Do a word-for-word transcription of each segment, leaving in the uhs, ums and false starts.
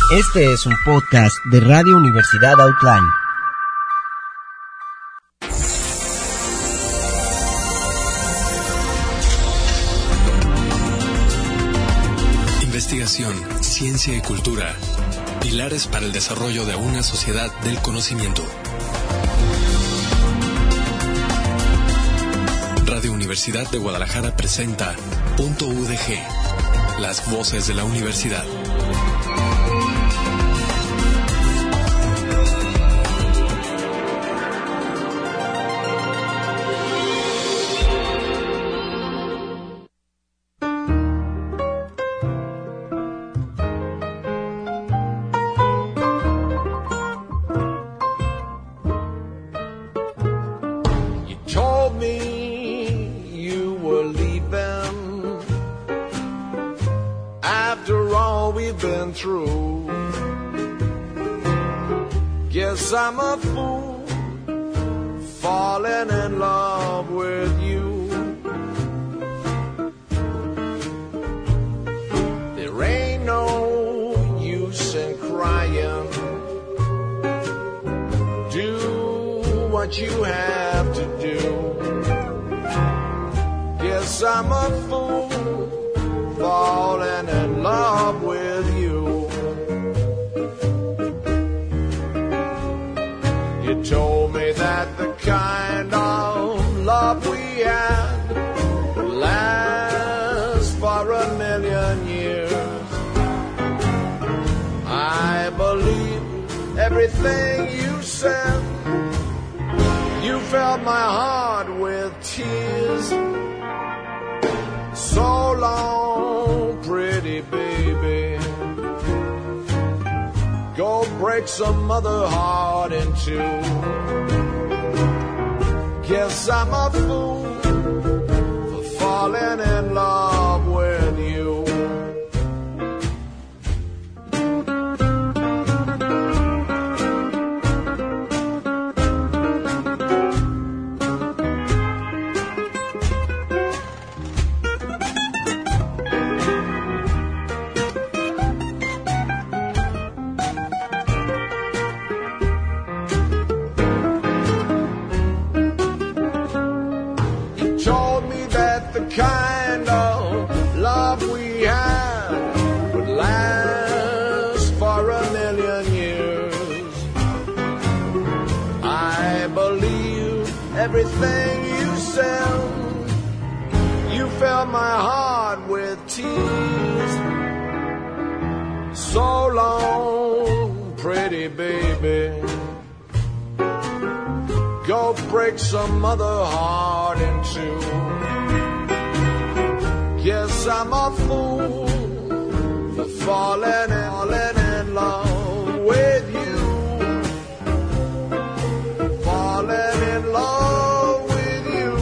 Este es un podcast de Radio Universidad Outline. Investigación, ciencia y cultura. Pilares para el desarrollo de una sociedad del conocimiento. Radio Universidad de Guadalajara presenta Punto U D G, las voces de la universidad. I'm a fool, falling in love with you. There ain't no use in crying. Do what you have to do. Yes, I'm a fool, falling in love with you. You told me that the kind of love we had would last for a million years. I believe everything you said. You filled my heart with tears. So long, pretty baby. Go break some other heart in two. Guess I'm a fool for falling in love with you. Kind of love we had would last for a million years. I believe everything you said. You filled my heart with tears. So long, pretty baby. Go break some other heart in two. Yes, I'm a fool for falling in, falling in love with you. Falling in love with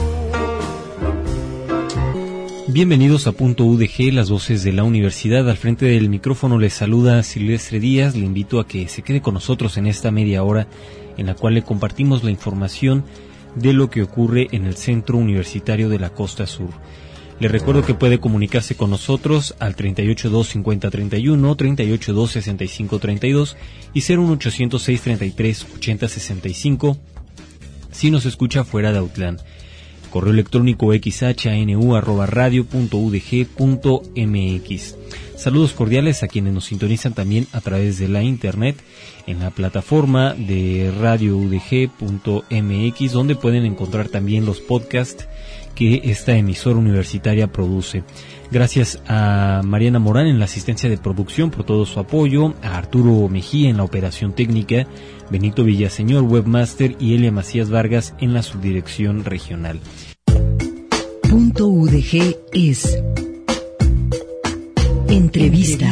you. Bienvenidos a Punto U D G, las voces de la universidad. Al frente del micrófono les saluda Silvestre Díaz. Le invito a que se quede con nosotros en esta media hora en la cual le compartimos la información de lo que ocurre en el Centro Universitario de la Costa Sur. Le recuerdo que puede comunicarse con nosotros al treinta y ocho dos cincuenta treinta y uno, treinta y ocho dos sesenta y cinco treinta y dos y cero uno ochocientos seis treinta y tres ochenta sesenta y cinco si nos escucha fuera de Autlán. Correo electrónico xhanu arroba radio punto udg punto mx. Saludos cordiales a quienes nos sintonizan también a través de la internet en la plataforma de radio udg punto mx, donde pueden encontrar también los podcasts que esta emisora universitaria produce. Gracias a Mariana Morán en la asistencia de producción por todo su apoyo, a Arturo Mejía en la operación técnica, Benito Villaseñor, webmaster, y Elia Macías Vargas en la subdirección regional. Punto U D G es Entrevista.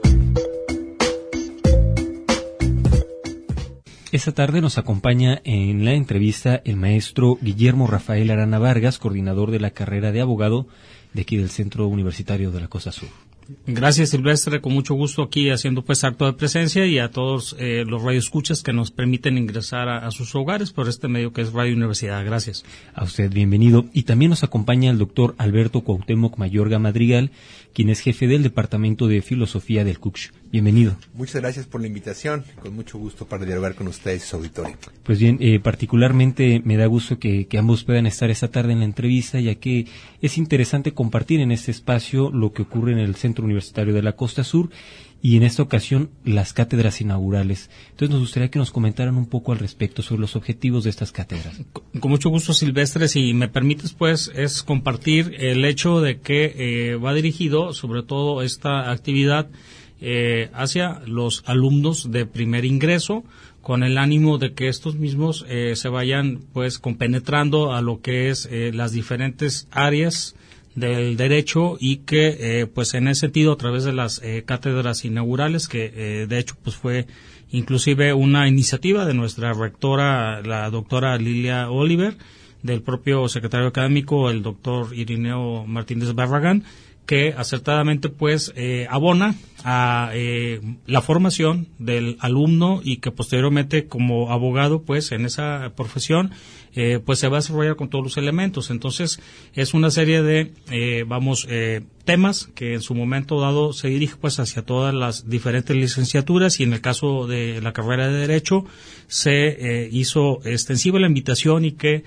Esta tarde nos acompaña en la entrevista el maestro Guillermo Rafael Arana Vargas, coordinador de la carrera de abogado de aquí del Centro Universitario de la Costa Sur. Gracias, Silvestre, con mucho gusto aquí haciendo pues acto de presencia, y a todos eh, los radioescuchas que nos permiten ingresar a, a sus hogares por este medio que es Radio Universidad. Gracias. A usted, bienvenido. Y también nos acompaña el doctor Alberto Cuauhtémoc Mayorga Madrigal, quien es jefe del Departamento de Filosofía del C U C Ch. Bienvenido. Muchas gracias por la invitación, con mucho gusto para dialogar con ustedes y su auditorio. Pues bien, eh, particularmente me da gusto que, que ambos puedan estar esta tarde en la entrevista, ya que es interesante compartir en este espacio lo que ocurre en el Centro Universitario de la Costa Sur y en esta ocasión las cátedras inaugurales. Entonces nos gustaría que nos comentaran un poco al respecto sobre los objetivos de estas cátedras. Con, con mucho gusto, Silvestre, si me permites, pues, es compartir el hecho de que eh, va dirigido, sobre todo, esta actividad Eh, hacia los alumnos de primer ingreso, con el ánimo de que estos mismos eh, se vayan pues compenetrando a lo que es eh, las diferentes áreas del derecho y que eh, pues en ese sentido a través de las eh, cátedras inaugurales que eh, de hecho pues fue inclusive una iniciativa de nuestra rectora, la doctora Lilia Oliver, del propio secretario académico, el doctor Irineo Martínez Barragán, que acertadamente pues eh, abona a eh, la formación del alumno y que posteriormente como abogado pues en esa profesión eh, pues se va a desarrollar con todos los elementos. Entonces es una serie de eh, vamos eh, temas que en su momento dado se dirige pues hacia todas las diferentes licenciaturas y en el caso de la carrera de Derecho se eh, hizo extensiva la invitación y que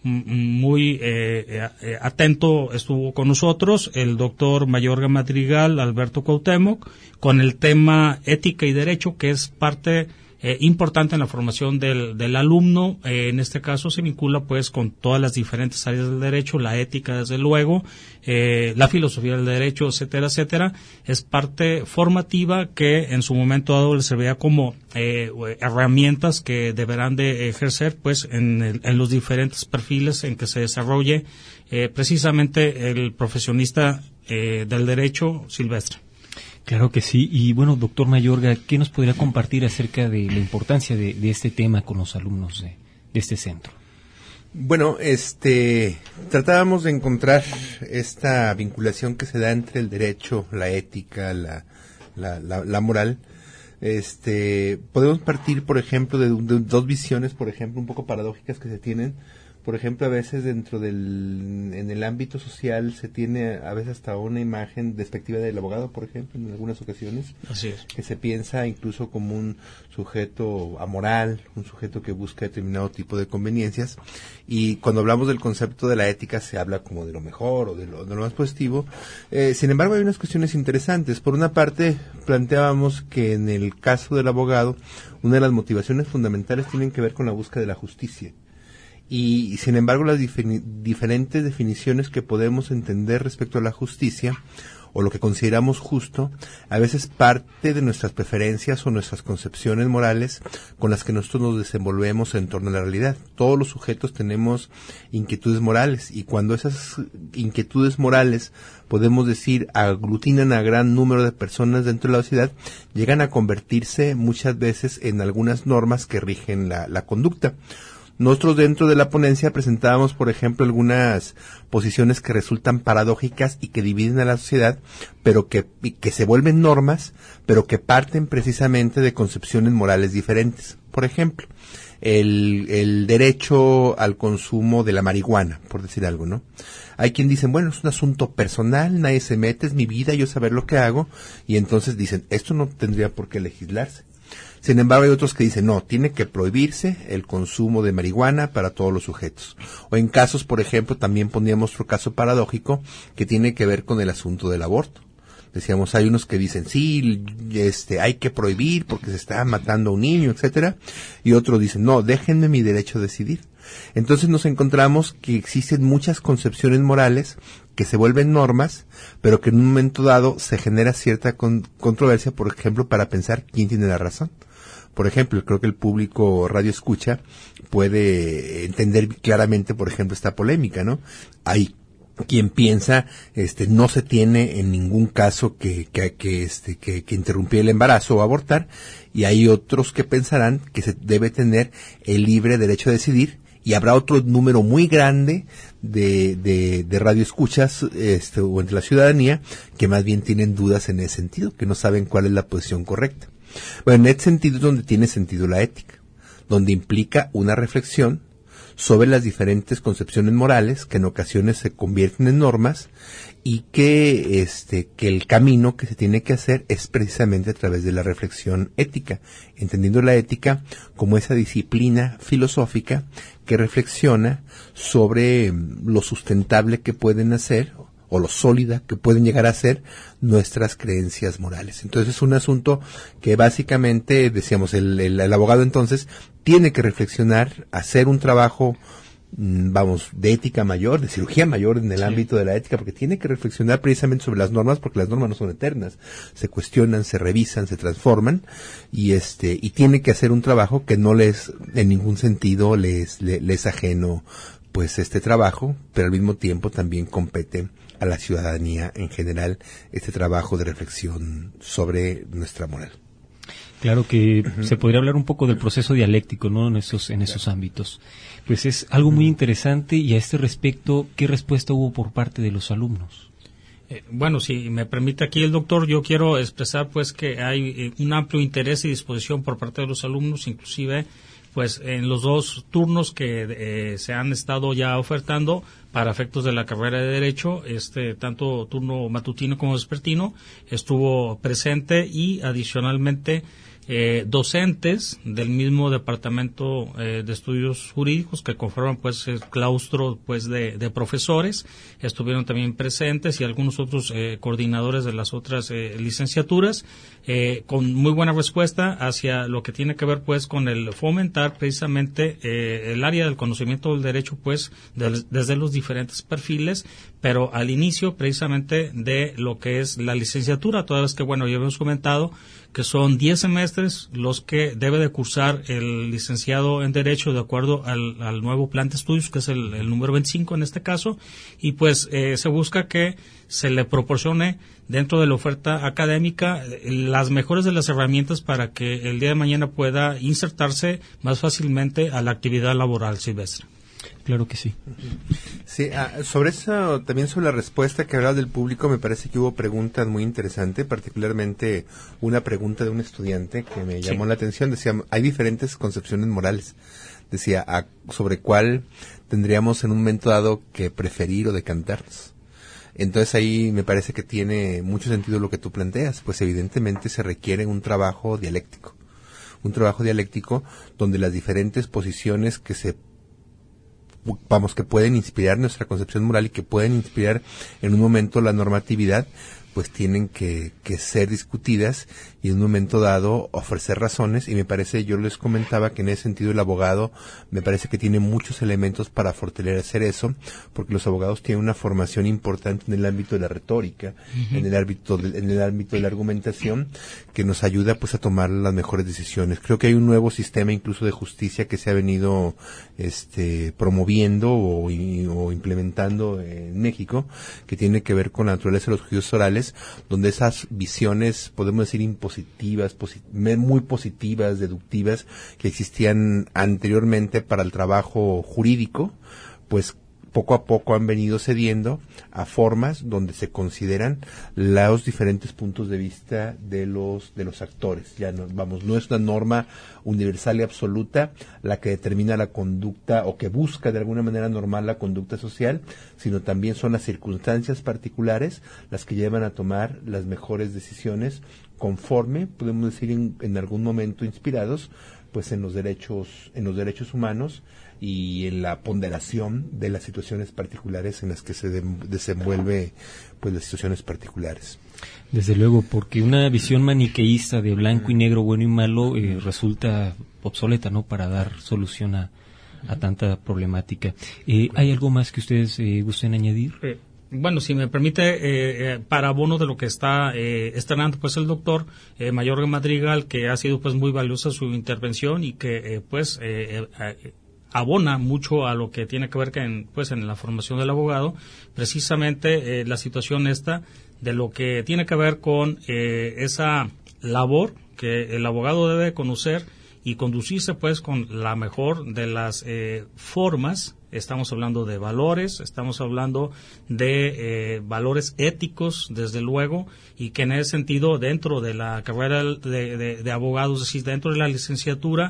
muy eh, eh, atento estuvo con nosotros el doctor Mayorga Madrigal Alberto Cuauhtémoc con el tema ética y derecho, que es parte eh, importante en la formación del, del alumno. Eh, en este caso se vincula pues con todas las diferentes áreas del derecho, la ética desde luego, eh, la filosofía del derecho, etcétera, etcétera. Es parte formativa que en su momento dado les servirá como eh, herramientas que deberán de ejercer pues en, el, en los diferentes perfiles en que se desarrolle eh, precisamente el profesionista eh, del derecho, Silvestre. Claro que sí. Y bueno, doctor Mayorga, ¿qué nos podría compartir acerca de la importancia de, de este tema con los alumnos de, de este centro? Bueno, este, tratábamos de encontrar esta vinculación que se da entre el derecho, la ética, la, la, la, la moral. Este, podemos partir, por ejemplo, de, de dos visiones, por ejemplo, un poco paradójicas que se tienen. Por ejemplo, a veces dentro del, en el ámbito social se tiene a veces hasta una imagen despectiva del abogado, por ejemplo, en algunas ocasiones. Así es. Que se piensa incluso como un sujeto amoral, un sujeto que busca determinado tipo de conveniencias. Y cuando hablamos del concepto de la ética se habla como de lo mejor o de lo, de lo más positivo. Eh, sin embargo, hay unas cuestiones interesantes. Por una parte, planteábamos que en el caso del abogado, una de las motivaciones fundamentales tienen que ver con la búsqueda de la justicia. Y, sin embargo, las dif- diferentes definiciones que podemos entender respecto a la justicia o lo que consideramos justo, a veces parte de nuestras preferencias o nuestras concepciones morales con las que nosotros nos desenvolvemos en torno a la realidad. Todos los sujetos tenemos inquietudes morales y cuando esas inquietudes morales, podemos decir, aglutinan a gran número de personas dentro de la sociedad, llegan a convertirse muchas veces en algunas normas que rigen la, la conducta. Nosotros dentro de la ponencia presentábamos, por ejemplo, algunas posiciones que resultan paradójicas y que dividen a la sociedad, pero que, que se vuelven normas, pero que parten precisamente de concepciones morales diferentes. Por ejemplo, el, el derecho al consumo de la marihuana, por decir algo, ¿no? Hay quien dicen, bueno, es un asunto personal, nadie se mete, es mi vida, yo saber lo que hago, y entonces dicen, esto no tendría por qué legislarse. Sin embargo, hay otros que dicen, no, tiene que prohibirse el consumo de marihuana para todos los sujetos. O en casos, por ejemplo, también poníamos otro caso paradójico que tiene que ver con el asunto del aborto. Decíamos, hay unos que dicen, sí, este, hay que prohibir porque se está matando a un niño, etcétera. Y otros dicen, no, déjenme mi derecho a decidir. Entonces nos encontramos que existen muchas concepciones morales que se vuelven normas, pero que en un momento dado se genera cierta con- controversia, por ejemplo, para pensar quién tiene la razón. Por ejemplo, creo que el público radio escucha puede entender claramente, por ejemplo, esta polémica, ¿no? Hay quien piensa, este, no se tiene en ningún caso que, que, que este, que, que interrumpir el embarazo o abortar, y hay otros que pensarán que se debe tener el libre derecho a decidir, y habrá otro número muy grande de, de, de radioescuchas, este, o entre la ciudadanía, que más bien tienen dudas en ese sentido, que no saben cuál es la posición correcta. Bueno, en ese sentido es donde tiene sentido la ética, donde implica una reflexión sobre las diferentes concepciones morales que en ocasiones se convierten en normas y que este que el camino que se tiene que hacer es precisamente a través de la reflexión ética, entendiendo la ética como esa disciplina filosófica que reflexiona sobre lo sustentable que pueden hacer o lo sólida que pueden llegar a ser nuestras creencias morales. Entonces es un asunto que básicamente, decíamos, el, el, el abogado entonces tiene que reflexionar, hacer un trabajo, vamos, de ética mayor, de cirugía mayor en el sí. ámbito de la ética, porque tiene que reflexionar precisamente sobre las normas, porque las normas no son eternas, se cuestionan, se revisan, se transforman, y este, y tiene que hacer un trabajo que no les, en ningún sentido, les, les, les ajeno, pues, este trabajo, pero al mismo tiempo también compete a la ciudadanía en general este trabajo de reflexión sobre nuestra moral. Claro que uh-huh. se podría hablar un poco del proceso dialéctico, ¿no? En esos, en esos claro. ámbitos. Pues es algo muy interesante, y a este respecto, ¿qué respuesta hubo por parte de los alumnos? Eh, bueno, si me permite aquí el doctor, yo quiero expresar pues que hay eh, un amplio interés y disposición por parte de los alumnos, inclusive pues en los dos turnos que eh, se han estado ya ofertando para efectos de la carrera de Derecho, este tanto turno matutino como vespertino estuvo presente, y adicionalmente eh, docentes del mismo departamento eh, de estudios jurídicos que conforman pues el claustro pues de, de profesores estuvieron también presentes, y algunos otros eh, coordinadores de las otras eh, licenciaturas eh, con muy buena respuesta hacia lo que tiene que ver pues con el fomentar precisamente eh, el área del conocimiento del derecho pues de, desde los diferentes perfiles, pero al inicio precisamente de lo que es la licenciatura, toda vez que bueno ya habíamos comentado que son diez semestres los que debe de cursar el licenciado en Derecho de acuerdo al, al nuevo plan de estudios, que es el, el número veinticinco en este caso, y pues eh, se busca que se le proporcione dentro de la oferta académica las mejores de las herramientas para que el día de mañana pueda insertarse más fácilmente a la actividad laboral, Silvestre. Claro que sí. Sí, ah, sobre eso, también sobre la respuesta que hablaba del público, me parece que hubo preguntas muy interesantes, particularmente una pregunta de un estudiante que me llamó sí. la atención. Decía, hay diferentes concepciones morales. Decía, a, sobre cuál tendríamos en un momento dado que preferir o decantarnos. Entonces ahí me parece que tiene mucho sentido lo que tú planteas, pues evidentemente se requiere un trabajo dialéctico. Un trabajo dialéctico donde las diferentes posiciones que se vamos, que pueden inspirar nuestra concepción moral y que pueden inspirar en un momento la normatividad, pues tienen que, que ser discutidas y en un momento dado ofrecer razones, y me parece, yo les comentaba que en ese sentido el abogado me parece que tiene muchos elementos para fortalecer eso, porque los abogados tienen una formación importante en el ámbito de la retórica, uh-huh. en el ámbito de, en el ámbito de la argumentación, que nos ayuda pues a tomar las mejores decisiones. Creo que hay un nuevo sistema incluso de justicia que se ha venido este promoviendo o, o implementando en México, que tiene que ver con la naturaleza de los juicios orales, donde esas visiones, podemos decir, impositivas, posit- muy positivas, deductivas, que existían anteriormente para el trabajo jurídico, pues poco a poco han venido cediendo a formas donde se consideran los diferentes puntos de vista de los de los actores. Ya no, vamos, no es una norma universal y absoluta la que determina la conducta o que busca de alguna manera normal la conducta social, sino también son las circunstancias particulares las que llevan a tomar las mejores decisiones conforme, podemos decir en, en algún momento inspirados, pues en los derechos en los derechos humanos y en la ponderación de las situaciones particulares en las que se de, desenvuelve pues las situaciones particulares. Desde luego, porque una visión maniqueísta de blanco y negro, bueno y malo, eh, resulta obsoleta, ¿no?, para dar solución a, a tanta problemática. Eh, ¿Hay algo más que ustedes eh, gusten añadir? Eh. Bueno, si me permite, eh, eh, para abono de lo que está eh, estrenando pues el doctor eh, Mayor Madrigal, que ha sido pues muy valiosa su intervención y que eh, pues eh, eh, abona mucho a lo que tiene que ver que en, pues en la formación del abogado, precisamente eh, la situación esta de lo que tiene que ver con eh, esa labor que el abogado debe conocer y conducirse pues con la mejor de las eh, formas. Estamos hablando de valores, estamos hablando de eh, valores éticos, desde luego, y que en ese sentido, dentro de la carrera de, de, de abogados, es decir, dentro de la licenciatura,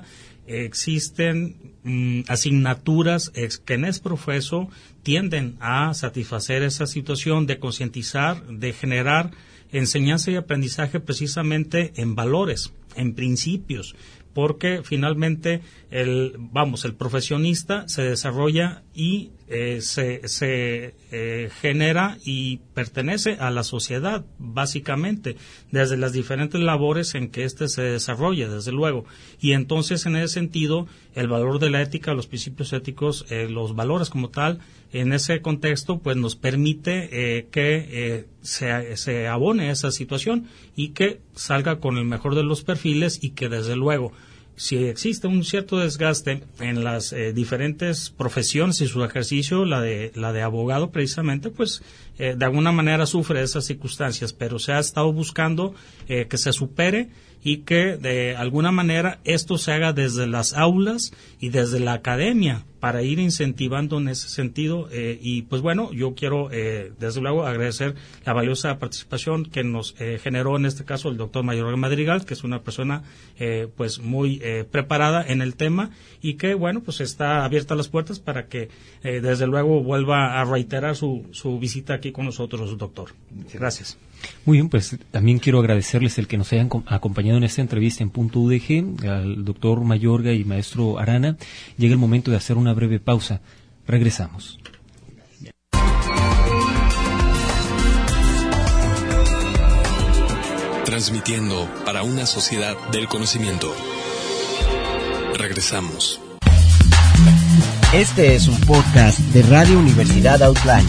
existen mm, asignaturas ex, que en es profeso tienden a satisfacer esa situación de concientizar, de generar enseñanza y aprendizaje precisamente en valores, en principios, porque finalmente el vamos el profesionista se desarrolla y eh, se, se eh, genera y pertenece a la sociedad básicamente desde las diferentes labores en que éste se desarrolla, desde luego, y entonces en ese sentido el valor de la ética, los principios éticos, eh, los valores como tal, en ese contexto pues nos permite eh, que eh, se, se abone esa situación y que salga con el mejor de los perfiles, y que desde luego si existe un cierto desgaste en las eh, diferentes profesiones y su ejercicio, la de la de abogado precisamente, pues eh, de alguna manera sufre esas circunstancias, pero se ha estado buscando eh, que se supere y que de alguna manera esto se haga desde las aulas y desde la academia para ir incentivando en ese sentido. Eh, y pues bueno, yo quiero eh, desde luego agradecer la valiosa participación que nos eh, generó en este caso el doctor Mayorga Madrigal, que es una persona eh, pues muy eh, preparada en el tema y que bueno pues está abierta las puertas para que eh, desde luego vuelva a reiterar su, su visita aquí con nosotros, doctor. Gracias. Muy bien, pues también quiero agradecerles el que nos hayan acompañado en esta entrevista en Punto U D G, al doctor Mayorga y maestro Arana. Llega el momento de hacer una breve pausa. Regresamos. Transmitiendo para una sociedad del conocimiento. Regresamos. Este es un podcast de Radio Universidad Outline.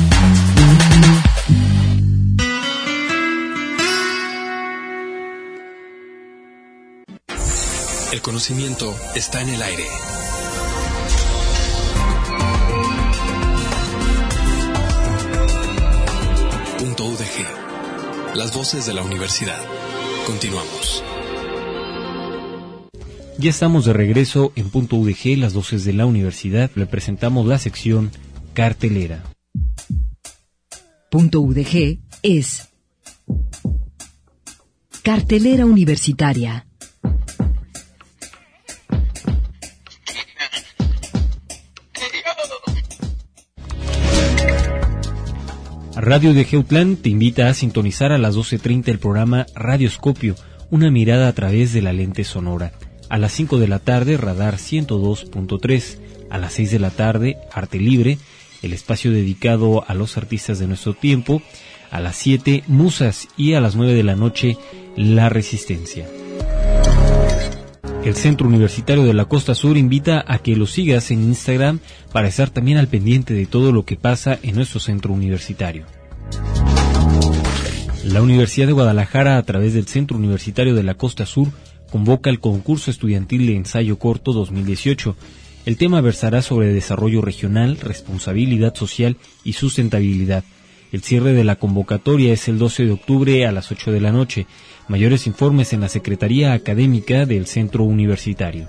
El conocimiento está en el aire. Punto U D G. Las voces de la universidad. Continuamos. Ya estamos de regreso en Punto U D G, las voces de la universidad. Le presentamos la sección cartelera. Punto U D G es cartelera universitaria. Radio de Geutlán te invita a sintonizar a las doce treinta el programa Radioscopio, una mirada a través de la lente sonora. A las cinco de la tarde, Radar ciento dos punto tres. A las seis de la tarde, Arte Libre, el espacio dedicado a los artistas de nuestro tiempo. A las siete, Musas, y a las nueve de la noche, La Resistencia. El Centro Universitario de la Costa Sur invita a que lo sigas en Instagram para estar también al pendiente de todo lo que pasa en nuestro centro universitario. La Universidad de Guadalajara, a través del Centro Universitario de la Costa Sur, convoca el concurso estudiantil de ensayo corto dos mil dieciocho. El tema versará sobre desarrollo regional, responsabilidad social y sustentabilidad. El cierre de la convocatoria es el doce de octubre a las ocho de la noche. Mayores informes en la Secretaría Académica del Centro Universitario.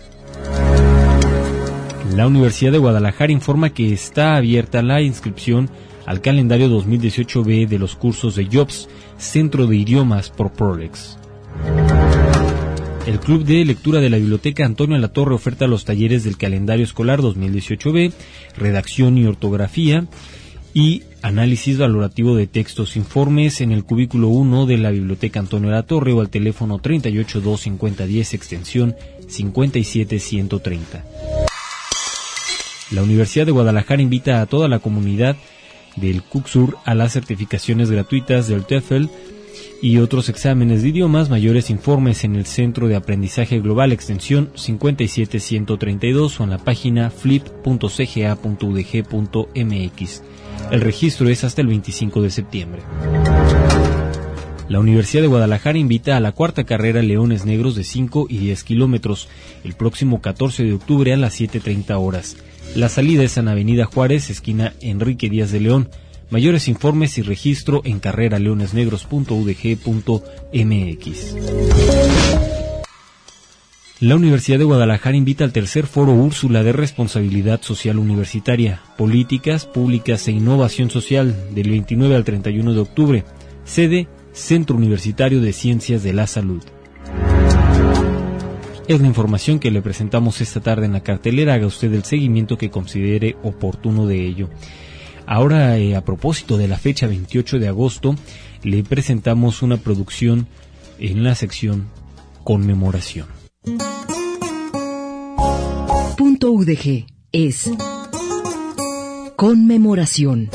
La Universidad de Guadalajara informa que está abierta la inscripción al calendario dos mil dieciocho B de los cursos de Jobs, Centro de Idiomas por Prolex. El Club de Lectura de la Biblioteca Antonio Latorre oferta los talleres del calendario escolar dos mil dieciocho B, redacción y ortografía, y análisis valorativo de textos. Informes en el cubículo uno de la Biblioteca Antonio Latorre o al teléfono treinta y ocho dos cincuenta diez extensión cincuenta y siete ciento treinta. La Universidad de Guadalajara invita a toda la comunidad del CUCSUR a las certificaciones gratuitas del TOEFL y otros exámenes de idiomas. Mayores informes en el Centro de Aprendizaje Global extensión cincuenta y siete ciento treinta y dos o en la página flip punto c g a punto u d g punto m x. El registro es hasta el veinticinco de septiembre. La Universidad de Guadalajara invita a la cuarta carrera Leones Negros de cinco y diez kilómetros el próximo catorce de octubre a las siete treinta horas. La salida es en Avenida Juárez, esquina Enrique Díaz de León. Mayores informes y registro en carrera leones negros punto u d g punto m x. La Universidad de Guadalajara invita al tercer Foro Úrsula de Responsabilidad Social Universitaria, Políticas Públicas e Innovación Social, del veintinueve al treinta y uno de octubre. Sede, Centro Universitario de Ciencias de la Salud. Es la información que le presentamos esta tarde en la cartelera. Haga usted el seguimiento que considere oportuno de ello. Ahora, eh, a propósito de la fecha veintiocho de agosto, le presentamos una producción en la sección Conmemoración. Punto U D G es Conmemoración.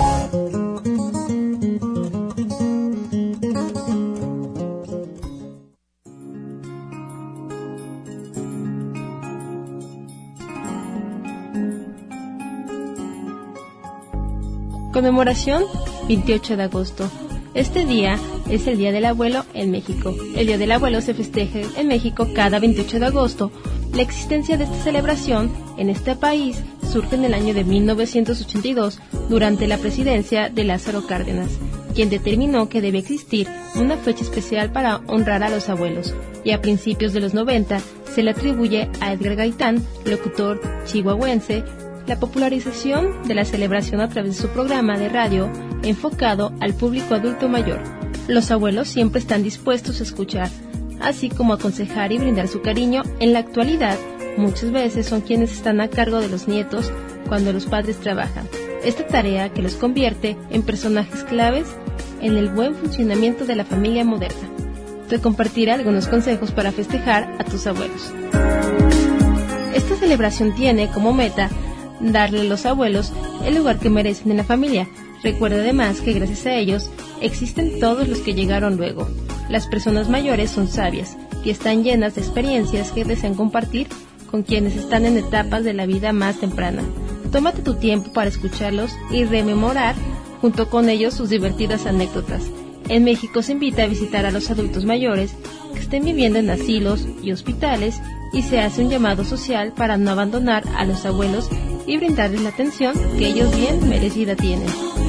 Conmemoración, veintiocho de agosto. Este día es el Día del Abuelo en México. El Día del Abuelo se festeja en México cada veintiocho de agosto. La existencia de esta celebración en este país surge en el año de mil novecientos ochenta y dos durante la presidencia de Lázaro Cárdenas, quien determinó que debe existir una fecha especial para honrar a los abuelos, y a principios de los noventa se le atribuye a Edgar Gaitán, locutor chihuahuense, la popularización de la celebración a través de su programa de radio enfocado al público adulto mayor. Los abuelos siempre están dispuestos a escuchar, así como aconsejar y brindar su cariño. En la actualidad, muchas veces son quienes están a cargo de los nietos cuando los padres trabajan. Esta tarea que los convierte en personajes claves en el buen funcionamiento de la familia moderna. Te compartiré algunos consejos para festejar a tus abuelos. Esta celebración tiene como meta darle a los abuelos el lugar que merecen en la familia. Recuerda además que gracias a ellos existen todos los que llegaron luego. Las personas mayores son sabias y están llenas de experiencias que desean compartir con quienes están en etapas de la vida más temprana. Tómate tu tiempo para escucharlos y rememorar junto con ellos sus divertidas anécdotas. En México se invita a visitar a los adultos mayores que estén viviendo en asilos y hospitales, y se hace un llamado social para no abandonar a los abuelos y brindarles la atención que ellos bien merecida tienen.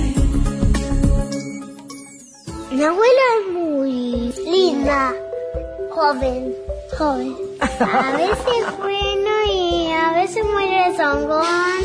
Mi abuela es muy linda, joven, joven. A veces bueno y a veces muy rezongón.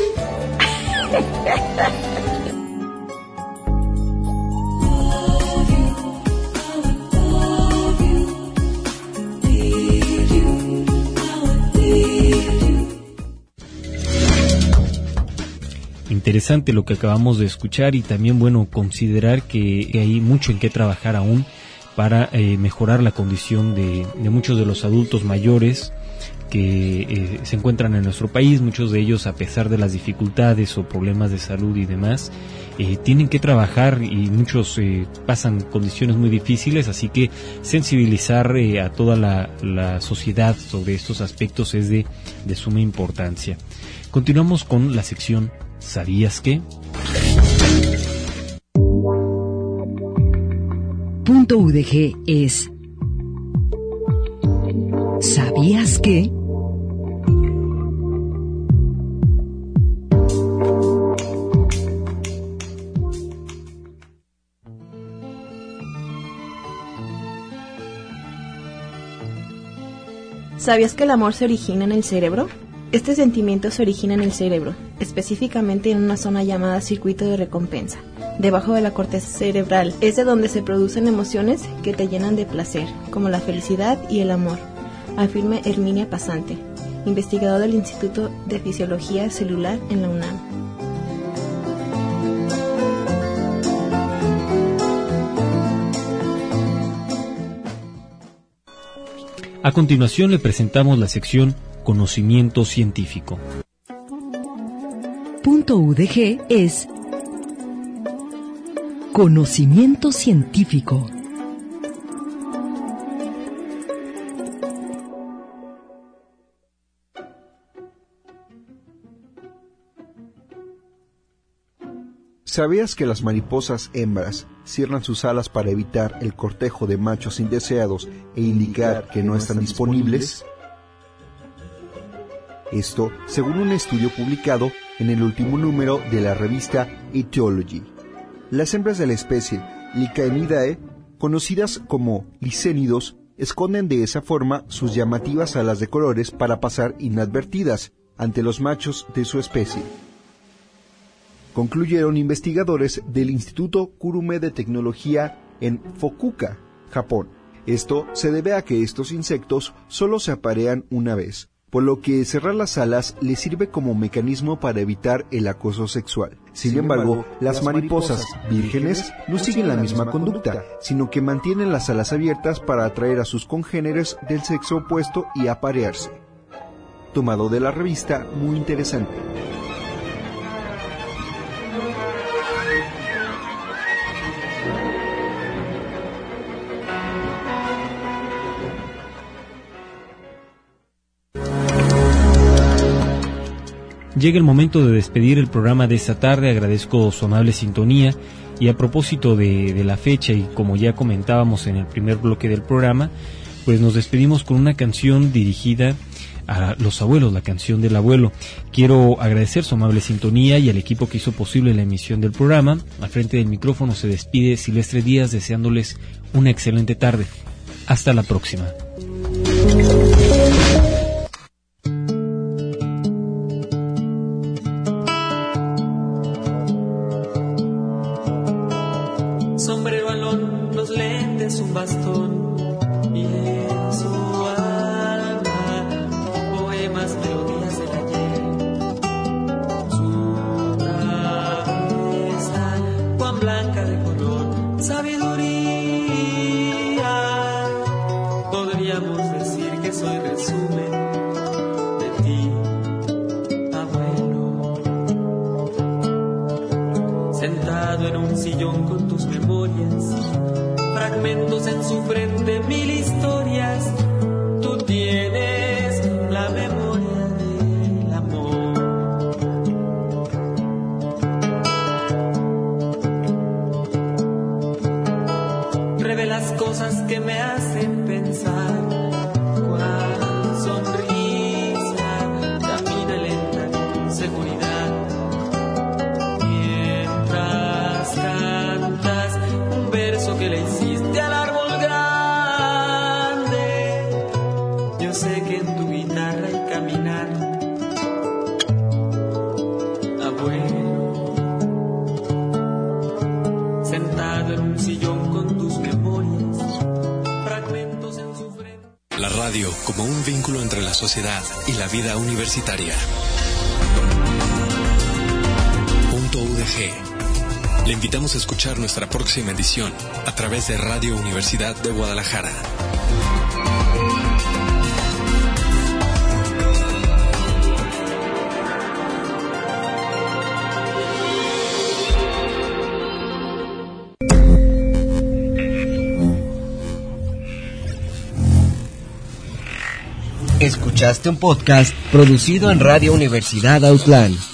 Interesante lo que acabamos de escuchar, y también, bueno, considerar que hay mucho en qué trabajar aún para eh, mejorar la condición de, de muchos de los adultos mayores que eh, se encuentran en nuestro país. Muchos de ellos, a pesar de las dificultades o problemas de salud y demás, eh, tienen que trabajar, y muchos eh, pasan condiciones muy difíciles, así que sensibilizar eh, a toda la, la sociedad sobre estos aspectos es de, de suma importancia. Continuamos con la sección ¿Sabías qué? Punto U D G es ¿Sabías qué? ¿Sabías que el amor se origina en el cerebro? Este sentimiento se origina en el cerebro, específicamente en una zona llamada circuito de recompensa, debajo de la corteza cerebral. Es de donde se producen emociones que te llenan de placer, como la felicidad y el amor, afirma Herminia Pasante, investigador del Instituto de Fisiología Celular en la UNAM. A continuación le presentamos la sección Conocimiento científico. Punto U D G es Conocimiento científico. ¿Sabías que las mariposas hembras cierran sus alas para evitar el cortejo de machos indeseados e indicar que no están disponibles? Esto según un estudio publicado en el último número de la revista Ethology. Las hembras de la especie Lycaenidae, conocidas como licénidos, esconden de esa forma sus llamativas alas de colores para pasar inadvertidas ante los machos de su especie. Concluyeron investigadores del Instituto Kurume de Tecnología en Fukuoka, Japón. Esto se debe a que estos insectos solo se aparean una vez, por lo que cerrar las alas les sirve como mecanismo para evitar el acoso sexual. Sin embargo, las mariposas vírgenes no siguen la misma conducta, sino que mantienen las alas abiertas para atraer a sus congéneres del sexo opuesto y aparearse. Tomado de la revista Muy Interesante. Llega el momento de despedir el programa de esta tarde. Agradezco su amable sintonía y a propósito de, de la fecha y como ya comentábamos en el primer bloque del programa, pues nos despedimos con una canción dirigida a los abuelos, la canción del abuelo. Quiero agradecer su amable sintonía y al equipo que hizo posible la emisión del programa. Al frente del micrófono se despide Silvestre Díaz deseándoles una excelente tarde. Hasta la próxima. Sombrero alón, los lentes, un bastón y en su alma poemas, melodías del ayer. Su cabeza, cuán blanca de color, sabiduría. Podríamos decir que soy resumen de ti, abuelo. Sentado en un sillón con tus memorias, fragmentos en su frente, mil historias. Tú tienes la memoria del amor. Revelas cosas que me hacen pensar. Cuál sonrisa camina lenta con seguridad. Mientras cantas un verso que le hiciste al árbol grande, yo sé que en tu guitarra hay caminar, abuelo. Sentado en un sillón con tus memorias, fragmentos en su frente. La radio como un vínculo entre la sociedad y la vida universitaria. Punto U D G. Le invitamos a escuchar nuestra próxima edición a través de Radio Universidad de Guadalajara. Escuchaste un podcast producido en Radio Universidad Autlán.